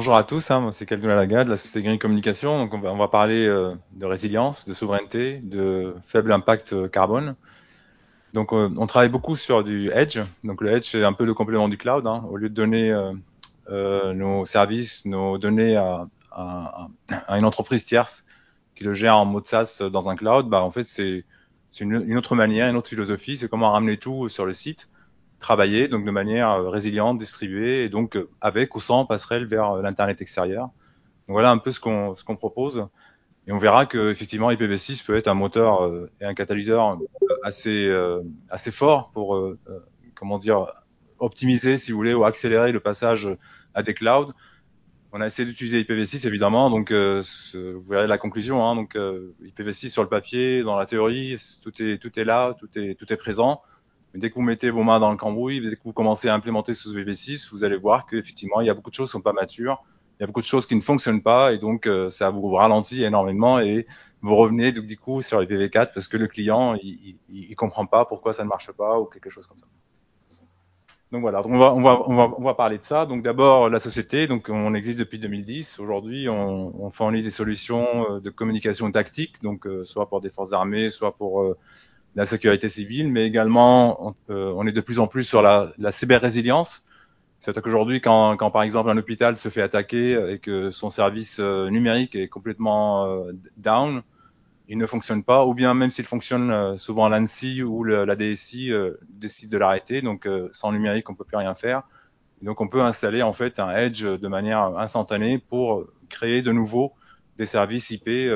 bonjour à tous, moi c'est Calvin Lagade de la société Green Communication. Donc on va parler de résilience, de souveraineté, de faible impact carbone. Donc on travaille beaucoup sur du edge. Donc le edge c'est un peu le complément du cloud. Au lieu de donner nos services, nos données à une entreprise tierce qui le gère en mode SaaS dans un cloud, en fait c'est une autre manière, une autre philosophie. C'est comment ramener tout sur le site, travailler donc de manière résiliente, distribuée, et donc avec ou sans passerelle vers l'internet extérieur. Donc voilà un peu ce qu'on propose, et on verra que effectivement IPv6 peut être un moteur et un catalyseur assez fort pour comment dire, optimiser, si vous voulez, ou accélérer le passage à des clouds. On a essayé d'utiliser IPv6 évidemment, donc vous verrez la conclusion. Donc IPv6 sur le papier, dans la théorie, tout est là, tout est présent. Mais dès que vous mettez vos mains dans le cambouis, dès que vous commencez à implémenter sous IPv6, vous allez voir qu'effectivement il y a beaucoup de choses qui sont pas matures, il y a beaucoup de choses qui ne fonctionnent pas, et donc ça vous ralentit énormément et vous revenez donc du coup sur IPv4 parce que le client il comprend pas pourquoi ça ne marche pas ou quelque chose comme ça. Donc voilà, donc on va parler de ça. Donc d'abord la société, donc on existe depuis 2010. Aujourd'hui, on fournit des solutions de communication tactique, donc soit pour des forces armées, soit pour la sécurité civile, mais également on est de plus en plus sur la cyber-résilience. C'est-à-dire qu'aujourd'hui, quand par exemple un hôpital se fait attaquer et que son service numérique est complètement down, il ne fonctionne pas, ou bien même s'il fonctionne, souvent l'ANSSI ou la DSI décide de l'arrêter, donc sans numérique on peut plus rien faire. Et donc on peut installer en fait un edge de manière instantanée pour créer de nouveau des services IP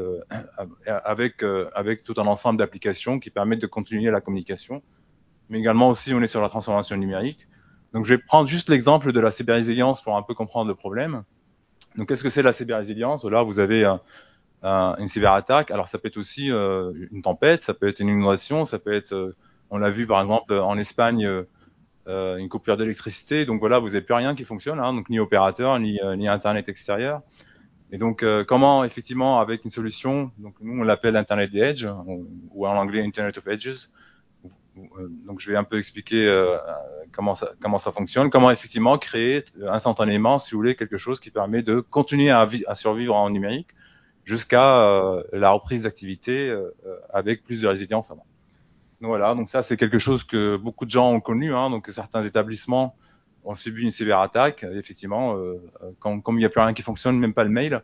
avec tout un ensemble d'applications qui permettent de continuer la communication. Mais également aussi on est sur la transformation numérique. Donc je vais prendre juste l'exemple de la cyber-résilience pour un peu comprendre le problème. Donc qu'est-ce que c'est la cyber-résilience? Là vous avez une cyberattaque. Alors ça peut être aussi une tempête, ça peut être une inondation, ça peut être, on l'a vu par exemple en Espagne, une coupure d'électricité. Donc voilà, vous n'avez plus rien qui fonctionne, donc ni opérateur, ni Internet extérieur. Et donc comment effectivement avec une solution, donc nous on l'appelle Internet des Edge, ou en anglais Internet of Edges. Donc je vais un peu expliquer comment ça fonctionne, comment effectivement créer instantanément, si vous voulez, quelque chose qui permet de continuer à survivre en numérique jusqu'à la reprise d'activité avec plus de résilience avant. Donc voilà, donc ça c'est quelque chose que beaucoup de gens ont connu, donc certains établissements ont subi une cyberattaque. Effectivement, comme il n'y a plus rien qui fonctionne, même pas le mail,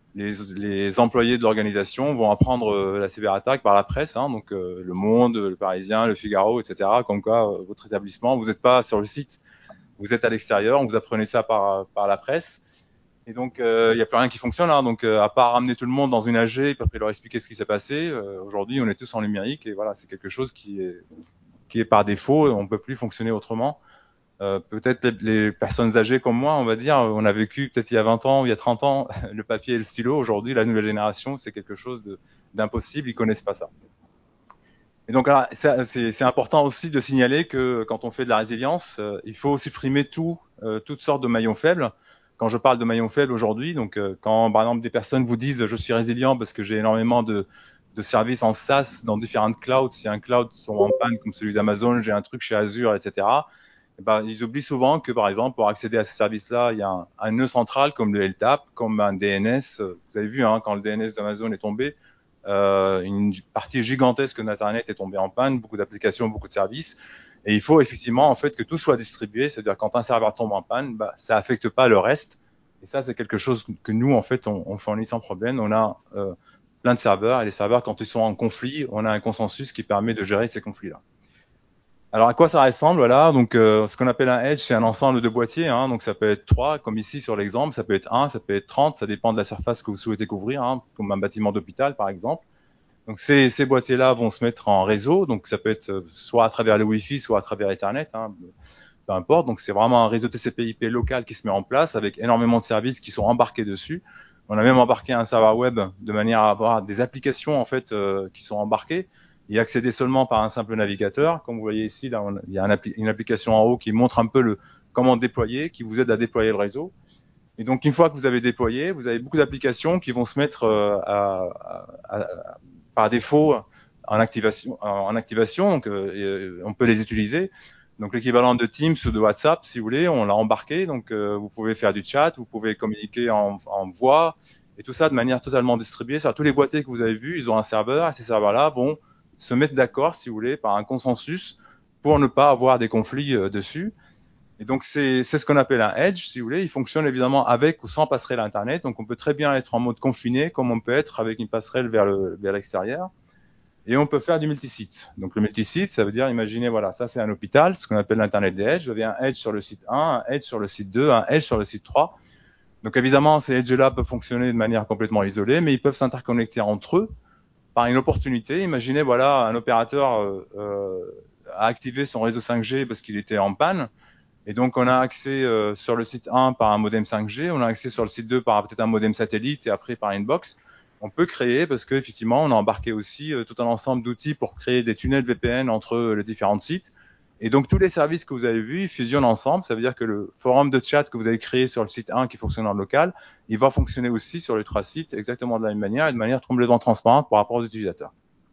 les employés de l'organisation vont apprendre la cyberattaque par la presse, donc Le Monde, Le Parisien, Le Figaro, etc. Comme quoi votre établissement, vous n'êtes pas sur le site, vous êtes à l'extérieur, vous apprenez ça par la presse. Et donc, il n'y a plus rien qui fonctionne. Donc, à part ramener tout le monde dans une AG et puis leur expliquer ce qui s'est passé, aujourd'hui, on est tous en numérique. Et voilà, c'est quelque chose qui est par défaut. On ne peut plus fonctionner autrement. Peut-être les personnes âgées comme moi, on va dire, on a vécu peut-être il y a 20 ans, il y a 30 ans, le papier et le stylo. Aujourd'hui, la nouvelle génération, c'est quelque chose d'impossible. Ils connaissent pas ça. Et donc, c'est important aussi de signaler que quand on fait de la résilience, il faut supprimer toutes sortes de maillons faibles. Quand je parle de maillons faibles aujourd'hui, donc quand par exemple des personnes vous disent je suis résilient parce que j'ai énormément de services en SaaS dans différentes clouds, si un cloud sont en panne comme celui d'Amazon, j'ai un truc chez Azure, etc. Ils oublient souvent que par exemple pour accéder à ces services-là, il y a un nœud central comme le LTAP, comme un DNS. Vous avez vu quand le DNS d'Amazon est tombé, une partie gigantesque d'Internet est tombée en panne, beaucoup d'applications, beaucoup de services. Et il faut effectivement en fait que tout soit distribué, c'est-à-dire quand un serveur tombe en panne, ça affecte pas le reste. Et ça, c'est quelque chose que nous en fait on fournit sans problème. On a plein de serveurs et les serveurs quand ils sont en conflit, on a un consensus qui permet de gérer ces conflits-là. Alors à quoi ça ressemble? Voilà, donc ce qu'on appelle un edge, c'est un ensemble de boîtiers. Donc ça peut être 3, comme ici sur l'exemple, ça peut être 1, ça peut être 30, ça dépend de la surface que vous souhaitez couvrir, comme un bâtiment d'hôpital par exemple. Donc ces boîtiers-là vont se mettre en réseau, donc ça peut être soit à travers le Wi-Fi, soit à travers Ethernet, peu importe. Donc c'est vraiment un réseau TCP/IP local qui se met en place avec énormément de services qui sont embarqués dessus. On a même embarqué un serveur web de manière à avoir des applications en fait qui sont embarquées et accéder seulement par un simple navigateur. Comme vous voyez ici, là, il y a une application en haut qui montre un peu comment déployer, qui vous aide à déployer le réseau. Et donc une fois que vous avez déployé, vous avez beaucoup d'applications qui vont se mettre par défaut en activation. Donc on peut les utiliser. Donc l'équivalent de Teams ou de WhatsApp, si vous voulez, on l'a embarqué. Donc vous pouvez faire du chat, vous pouvez communiquer en voix et tout ça de manière totalement distribuée. C'est-à-dire tous les boîtiers que vous avez vus, ils ont un serveur et ces serveurs-là vont se mettre d'accord, si vous voulez, par un consensus pour ne pas avoir des conflits dessus. Et donc c'est ce qu'on appelle un edge, si vous voulez. Il fonctionne évidemment avec ou sans passerelle Internet. Donc on peut très bien être en mode confiné, comme on peut être avec une passerelle vers l'extérieur. Et on peut faire du multisite. Donc le multisite, ça veut dire, imaginez, voilà, ça c'est un hôpital, ce qu'on appelle l'Internet des edges. Vous avez un edge sur le site 1, un edge sur le site 2, un edge sur le site 3. Donc évidemment, ces edges-là peuvent fonctionner de manière complètement isolée, mais ils peuvent s'interconnecter entre eux par une opportunité. Imaginez, voilà, un opérateur a activé son réseau 5G parce qu'il était en panne. Et donc, on a accès sur le site 1 par un modem 5G, on a accès sur le site 2 par peut-être un modem satellite et après par une box. On peut créer, parce qu'effectivement, on a embarqué aussi tout un ensemble d'outils pour créer des tunnels VPN entre les différents sites. Et donc, tous les services que vous avez vus, ils fusionnent ensemble. Ça veut dire que le forum de chat que vous avez créé sur le site 1 qui fonctionne en local, il va fonctionner aussi sur les 3 sites exactement de la même manière et de manière complètement transparente par rapport aux utilisateurs.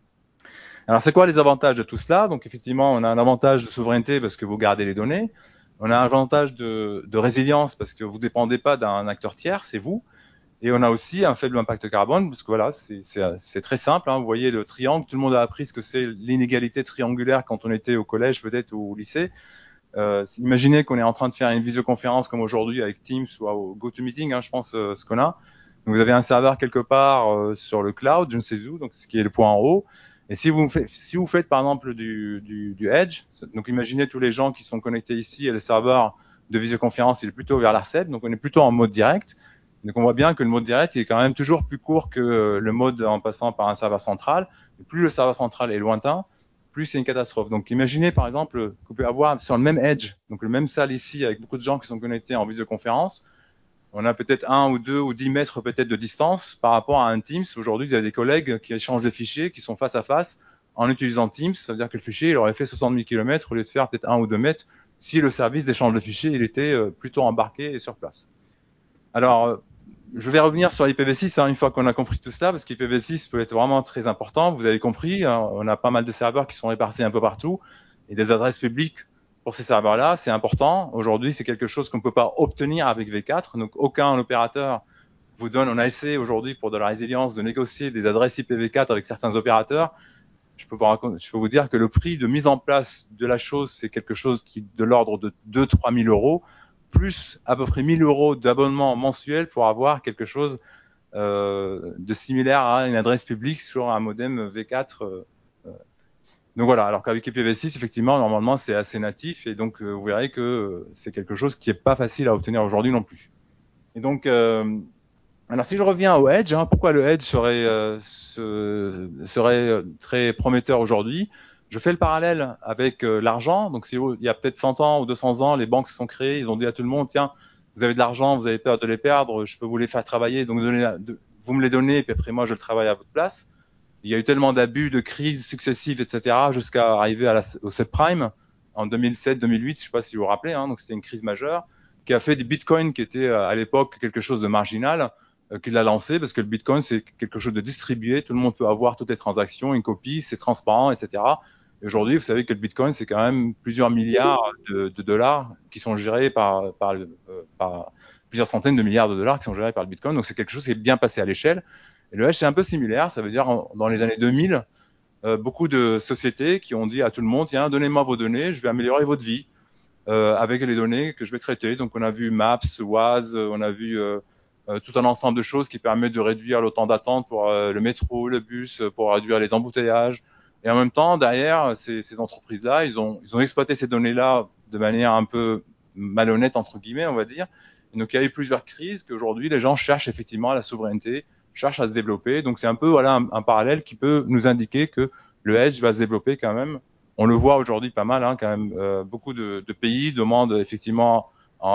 Alors, c'est quoi les avantages de tout cela? Donc, effectivement, on a un avantage de souveraineté parce que vous gardez les données. On a un avantage de résilience parce que vous dépendez pas d'un acteur tiers, c'est vous. Et on a aussi un faible impact carbone parce que voilà, c'est très simple. Hein. Vous voyez le triangle, tout le monde a appris ce que c'est l'inégalité triangulaire quand on était au collège peut-être ou au lycée. Imaginez qu'on est en train de faire une visioconférence comme aujourd'hui avec Teams ou au GoToMeeting, hein, je pense ce qu'on a. Donc vous avez un serveur quelque part sur le cloud, je ne sais où, donc ce qui est le point en haut. Et si vous faites par exemple du Edge, donc imaginez tous les gens qui sont connectés ici et le serveur de visioconférence il est plutôt vers l'ARCEP, donc on est plutôt en mode direct. Donc on voit bien que le mode direct est quand même toujours plus court que le mode en passant par un serveur central. Et plus le serveur central est lointain, plus c'est une catastrophe. Donc imaginez par exemple que vous pouvez avoir sur le même Edge, donc le même salle ici avec beaucoup de gens qui sont connectés en visioconférence, on a peut-être 1 ou 2 ou 10 mètres peut-être de distance par rapport à un Teams. Aujourd'hui, vous avez des collègues qui échangent des fichiers, qui sont face à face en utilisant Teams. Ça veut dire que le fichier, il aurait fait 60 000 km au lieu de faire peut-être 1 ou 2 mètres si le service d'échange de fichiers, il était plutôt embarqué et sur place. Alors, je vais revenir sur l'IPv6 hein, une fois qu'on a compris tout cela, parce qu'IPv6 peut être vraiment très important. Vous avez compris, hein, on a pas mal de serveurs qui sont répartis un peu partout et des adresses publiques pour ces serveurs-là, c'est important. Aujourd'hui, c'est quelque chose qu'on ne peut pas obtenir avec V4. Donc, aucun opérateur vous donne. On a essayé aujourd'hui pour de la résilience de négocier des adresses IPv4 avec certains opérateurs. Je peux vous dire que le prix de mise en place de la chose, c'est quelque chose qui de l'ordre de 2-3 000 euros, plus à peu près 1 000 euros d'abonnement mensuel pour avoir quelque chose de similaire à une adresse publique sur un modem V4. Donc voilà, alors qu'avec IPv6, effectivement, normalement, c'est assez natif et donc vous verrez que c'est quelque chose qui est pas facile à obtenir aujourd'hui non plus. Et donc, alors si je reviens au Edge, hein, pourquoi le Edge serait très prometteur aujourd'hui? Je fais le parallèle avec l'argent. Donc il y a peut-être 100 ans ou 200 ans, les banques se sont créées, ils ont dit à tout le monde, tiens, vous avez de l'argent, vous avez peur de les perdre, je peux vous les faire travailler, donc vous me les donnez et puis après moi je le travaille à votre place. Il y a eu tellement d'abus, de crises successives, etc., jusqu'à arriver au subprime en 2007-2008, je ne sais pas si vous vous rappelez, hein, donc c'était une crise majeure, qui a fait des bitcoins qui étaient à l'époque quelque chose de marginal, qu'il a lancé, parce que le bitcoin, c'est quelque chose de distribué, tout le monde peut avoir toutes les transactions, une copie, c'est transparent, etc. Et aujourd'hui, vous savez que le bitcoin, c'est quand même plusieurs milliards de dollars qui sont gérés par plusieurs centaines de milliards de dollars qui sont gérés par le bitcoin, donc c'est quelque chose qui est bien passé à l'échelle. Et le Hedge, c'est un peu similaire. Ça veut dire, dans les années 2000, beaucoup de sociétés qui ont dit à tout le monde, tiens, donnez-moi vos données, je vais améliorer votre vie avec les données que je vais traiter. Donc, on a vu Maps, Waze, on a vu tout un ensemble de choses qui permettent de réduire le temps d'attente pour le métro, le bus, pour réduire les embouteillages. Et en même temps, derrière, ces entreprises-là, ils ont exploité ces données-là de manière un peu malhonnête, entre guillemets, on va dire. Et donc, il y a eu plusieurs crises qu'aujourd'hui, les gens cherchent effectivement la souveraineté, cherchent à se développer. Donc, c'est un peu voilà un parallèle qui peut nous indiquer que le hedge va se développer quand même. On le voit aujourd'hui pas mal, hein, quand même. Beaucoup de pays demandent effectivement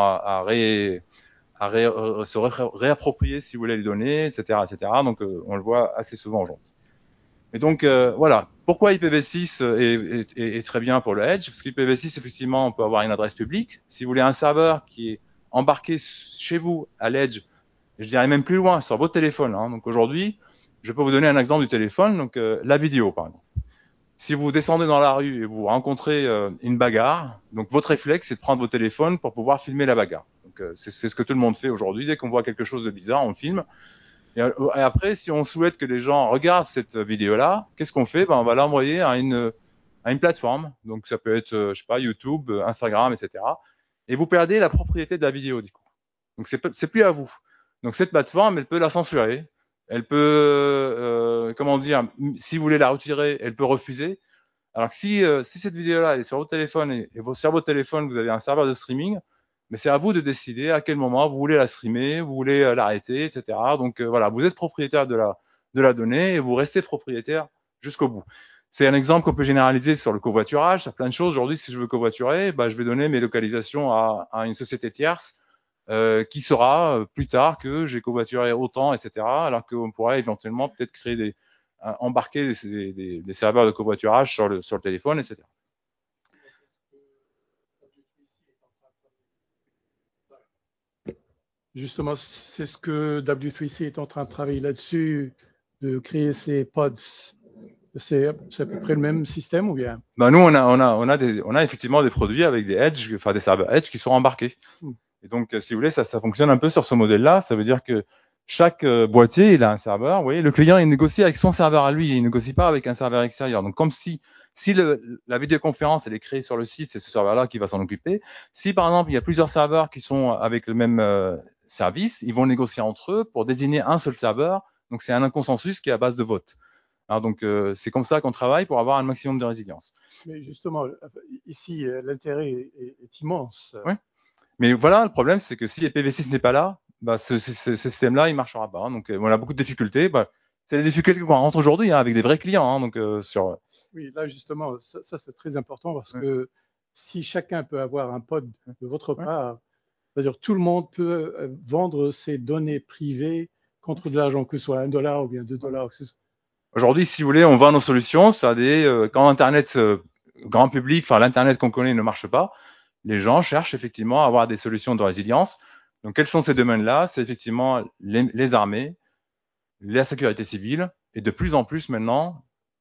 se réapproprier, si vous voulez, les données, etc., etc. Donc, on le voit assez souvent aujourd'hui. Et donc, voilà. Pourquoi IPv6 est très bien pour le Edge? Parce qu'IPv6, effectivement, on peut avoir une adresse publique. Si vous voulez un serveur qui est embarqué chez vous à l'Edge, je dirais même plus loin, sur votre téléphone. Hein. Donc, aujourd'hui, je peux vous donner un exemple du téléphone. Donc, la vidéo, par exemple. Si vous descendez dans la rue et vous rencontrez une bagarre, donc votre réflexe, c'est de prendre vos téléphones pour pouvoir filmer la bagarre. Donc c'est ce que tout le monde fait aujourd'hui. Dès qu'on voit quelque chose de bizarre, on filme. Et après, si on souhaite que les gens regardent cette vidéo-là, qu'est-ce qu'on fait? Ben, on va l'envoyer à une plateforme. Donc ça peut être, je sais pas, YouTube, Instagram, etc. Et vous perdez la propriété de la vidéo du coup. Donc c'est plus à vous. Donc cette plateforme, elle peut la censurer. Elle peut, comment dire, si vous voulez la retirer, elle peut refuser. Alors que si cette vidéo-là est sur votre téléphone sur votre téléphone, vous avez un serveur de streaming, mais c'est à vous de décider à quel moment vous voulez la streamer, vous voulez l'arrêter, etc. Donc voilà, vous êtes propriétaire de la donnée et vous restez propriétaire jusqu'au bout. C'est un exemple qu'on peut généraliser sur le covoiturage. Il y a plein de choses. Aujourd'hui, si je veux covoiturer, bah, je vais donner mes localisations à une société tierce qui saura plus tard que j'ai covoituré autant, etc. Alors qu'on pourrait éventuellement peut-être créer embarquer des serveurs de covoiturage sur le téléphone, etc. Justement, c'est ce que W3C est en train de travailler là-dessus, de créer ces pods. C'est à peu près le même système ou bien? Ben nous, on a effectivement des produits avec des edge, enfin des serveurs edge qui sont embarqués. Et donc, si vous voulez, ça fonctionne un peu sur ce modèle-là. Ça veut dire que chaque boîtier, il a un serveur. Vous voyez, le client, il négocie avec son serveur à lui. Il négocie pas avec un serveur extérieur. Donc, comme si la vidéoconférence, elle est créée sur le site, c'est ce serveur-là qui va s'en occuper. Si, par exemple, il y a plusieurs serveurs qui sont avec le même service, ils vont négocier entre eux pour désigner un seul serveur. Donc, c'est un consensus qui est à base de vote. Alors, donc, c'est comme ça qu'on travaille pour avoir un maximum de résilience. Mais justement, ici, l'intérêt est immense. Ouais. Mais voilà, le problème, c'est que si IPv6 n'est pas là, bah, ce système-là, il marchera pas. Donc, on a beaucoup de difficultés. Bah, c'est les difficultés qu'on rencontre aujourd'hui hein, avec des vrais clients. Hein, donc, Oui, là, justement, ça c'est très important parce que si chacun peut avoir un pod de votre part, c'est-à-dire tout le monde peut vendre ses données privées contre de l'argent, que ce soit $1 ou bien $2. Aujourd'hui, si vous voulez, on vend nos solutions. Ça a quand Internet grand public, enfin l'Internet qu'on connaît ne marche pas, les gens cherchent effectivement à avoir des solutions de résilience. Donc, quels sont ces domaines-là? C'est effectivement les armées, la sécurité civile et de plus en plus maintenant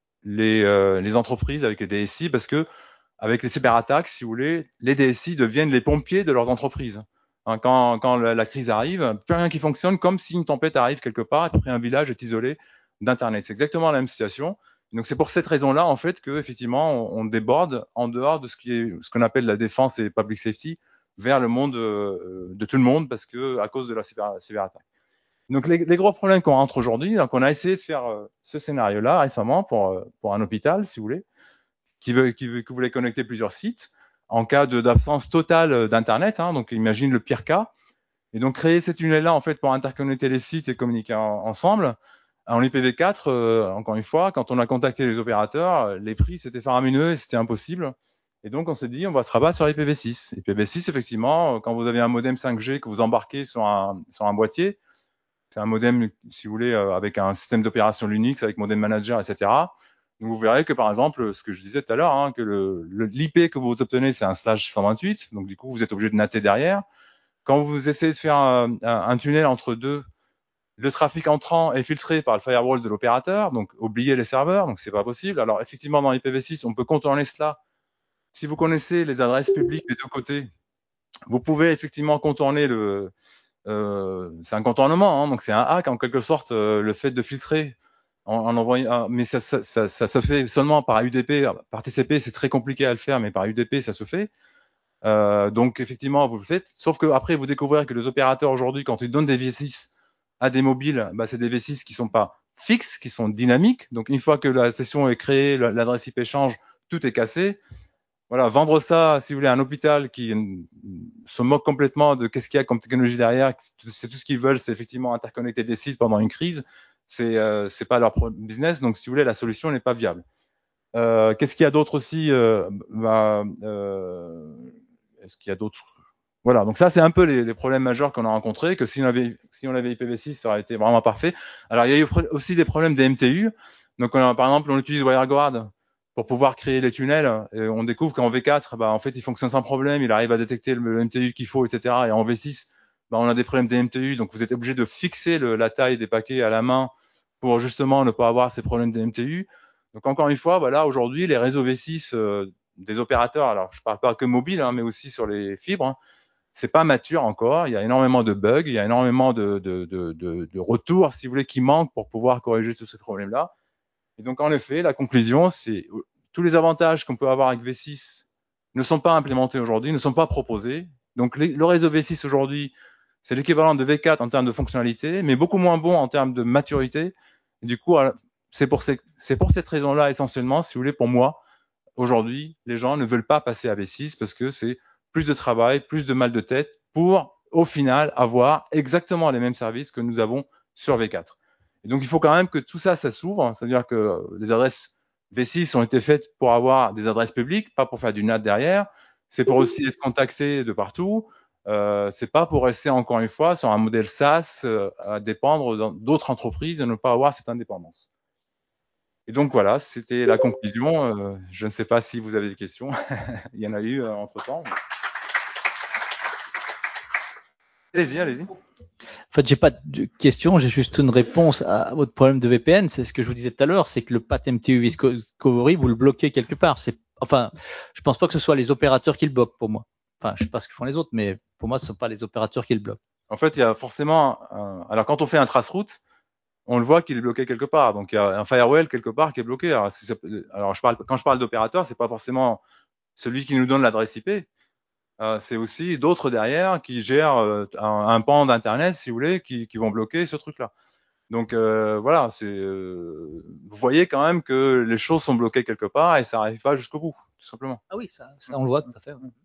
les entreprises avec les DSI parce que avec les cyberattaques, si vous voulez, les DSI deviennent les pompiers de leurs entreprises. Hein, quand la crise arrive, plus rien qui fonctionne, comme si une tempête arrive quelque part, et puis un village est isolé d'Internet. C'est exactement la même situation. Donc c'est pour cette raison-là, en fait, que effectivement, on déborde en dehors de ce qu'on appelle la défense et public safety vers le monde de tout le monde, parce que à cause de la cyberattaque. Donc les gros problèmes qu'on rentre aujourd'hui, donc on a essayé de faire ce scénario-là récemment pour un hôpital, si vous voulez, qui voulait connecter plusieurs sites en cas d'absence totale d'Internet. Hein, donc, imagine le pire cas. Et donc, créer ces tunnels-là, en fait, pour interconnecter les sites et communiquer ensemble. En IPv4, encore une fois, quand on a contacté les opérateurs, les prix, c'était faramineux et c'était impossible. Et donc, on s'est dit, on va se rabattre sur IPv6. IPv6, effectivement, quand vous avez un modem 5G que vous embarquez sur un boîtier, c'est un modem, si vous voulez, avec un système d'opération Linux, avec modem manager, etc. Donc, vous verrez que, par exemple, ce que je disais tout à l'heure, hein, que l'IP que vous obtenez, c'est un /128. Donc, du coup, vous êtes obligé de natter derrière. Quand vous essayez de faire un tunnel entre deux, le trafic entrant est filtré par le firewall de l'opérateur. Donc, oubliez les serveurs. Donc, c'est pas possible. Alors, effectivement, dans IPv6, on peut contourner cela. Si vous connaissez les adresses publiques des deux côtés, vous pouvez effectivement contourner c'est un contournement, hein, donc c'est un hack en quelque sorte, le fait de filtrer en envoyant, mais ça se fait seulement par UDP, par TCP c'est très compliqué à le faire, mais par UDP ça se fait. Donc effectivement vous le faites, sauf que après vous découvrez que les opérateurs aujourd'hui quand ils donnent des V6 à des mobiles, bah, c'est des V6 qui sont pas fixes, qui sont dynamiques. Donc une fois que la session est créée, l'adresse IP change, tout est cassé. Voilà, vendre ça, si vous voulez, à un hôpital qui se moque complètement de qu'est-ce qu'il y a comme technologie derrière, c'est tout ce qu'ils veulent, c'est effectivement interconnecter des sites pendant une crise. C'est pas leur business, donc si vous voulez, la solution n'est pas viable. Qu'est-ce qu'il y a d'autre aussi est-ce qu'il y a d'autres? Voilà, donc ça c'est un peu les problèmes majeurs qu'on a rencontrés. Que si on avait IPv6, ça aurait été vraiment parfait. Alors il y a eu aussi des problèmes des MTU. Donc par exemple, on utilise WireGuard pour pouvoir créer les tunnels. Et on découvre qu'en V4, bah, en fait, il fonctionne sans problème. Il arrive à détecter le MTU qu'il faut, etc. Et en V6, bah, on a des problèmes des MTU. Donc, vous êtes obligé de fixer la taille des paquets à la main pour justement ne pas avoir ces problèmes des MTU. Donc encore une fois, voilà, aujourd'hui, les réseaux V6 des opérateurs, alors je parle pas que mobile, hein, mais aussi sur les fibres, hein, c'est pas mature encore. Il y a énormément de bugs, il y a énormément de retours, si vous voulez, qui manquent pour pouvoir corriger tous ces problèmes-là. Et donc en effet, la conclusion, c'est tous les avantages qu'on peut avoir avec V6 ne sont pas implémentés aujourd'hui, ne sont pas proposés. Donc le réseau V6 aujourd'hui, c'est l'équivalent de V4 en termes de fonctionnalité, mais beaucoup moins bon en termes de maturité. Et du coup, c'est pour cette raison-là essentiellement, si vous voulez, pour moi, aujourd'hui, les gens ne veulent pas passer à V6 parce que c'est plus de travail, plus de mal de tête pour, au final, avoir exactement les mêmes services que nous avons sur V4. Et donc, il faut quand même que tout ça, ça s'ouvre. C'est-à-dire que les adresses V6 ont été faites pour avoir des adresses publiques, pas pour faire du NAT derrière. C'est pour aussi être contacté de partout. C'est pas pour rester encore une fois sur un modèle SaaS à dépendre d'autres entreprises et ne pas avoir cette indépendance. Et donc voilà, c'était la conclusion. Je ne sais pas si vous avez des questions. Il y en a eu entre-temps. Allez-y, allez-y. En fait, j'ai pas de questions, j'ai juste une réponse à votre problème de VPN. C'est ce que je vous disais tout à l'heure, c'est que le path MTU Discovery, vous le bloquez quelque part. Enfin, je pense pas que ce soit les opérateurs qui le bloquent pour moi. Enfin, je sais pas ce que font les autres, mais pour moi, ce ne sont pas les opérateurs qui le bloquent. En fait, il y a forcément. Alors, quand on fait un traceroute, on le voit qu'il est bloqué quelque part. Donc, il y a un firewall quelque part qui est bloqué. Alors, quand je parle d'opérateur, c'est pas forcément celui qui nous donne l'adresse IP. C'est aussi d'autres derrière qui gèrent un pan d'internet, si vous voulez, qui vont bloquer ce truc-là. Donc voilà, vous voyez quand même que les choses sont bloquées quelque part et ça n'arrive pas jusqu'au bout, tout simplement. Ah oui, ça on le voit tout à fait. Ouais.